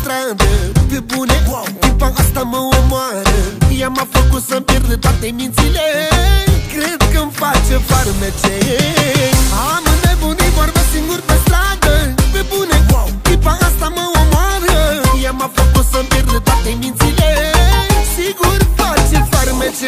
stradă. Pe bune, tipa asta mă omoară. Ea m-a făcut să-mi pierd toate mințile. Cred că-mi face farmece. Am înnebunit, vorbesc singur pe stradă. Pe bune, tipa asta mă omoară. Ea m-a făcut să-mi pierd toate mințile. Sigur face farmece.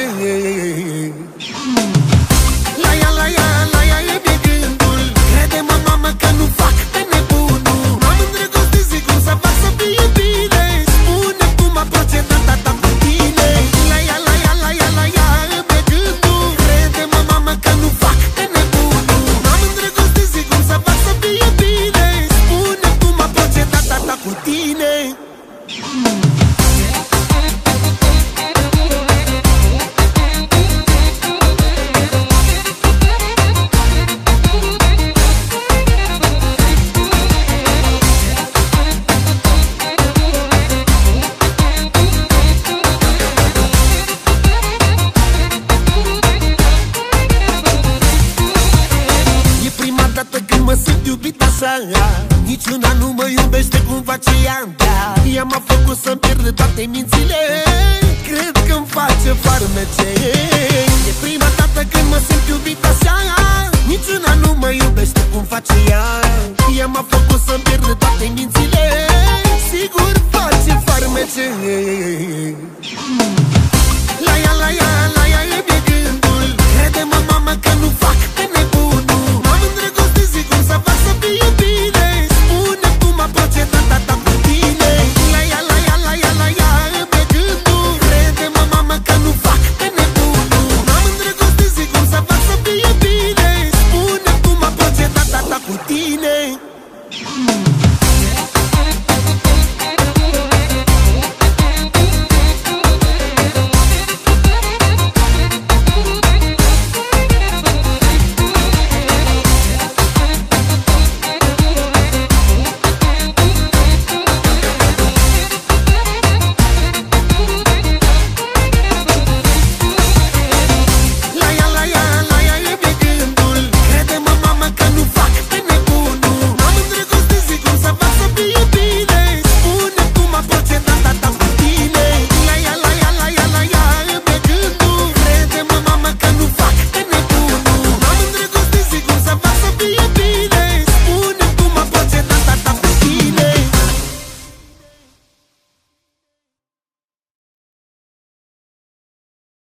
La ea, la ea, la ea e bine gândul. Crede-mă, mamă, că nu fac pe nebunul. M-am îndrăgostit, zic cum să fac să fie bine. Spune cum a procedat tata cu tine. La ea, la ea, la ea, la ea e bine gândul. Crede-mă, mamă, că nu fac pe nebunul. M-am îndrăgostit, zic cum să fac să fie bine. Spune cum a procedat tata cu tine. Niciuna nu mă iubește cum face ea. Ea m-a făcut să-mi pierd toate mințile. Cred că-mi face farmece. E prima dată când mă simt iubit așa. Niciuna nu mă iubește cum face ea. Ea m-a făcut să-mi pierd toate mințile.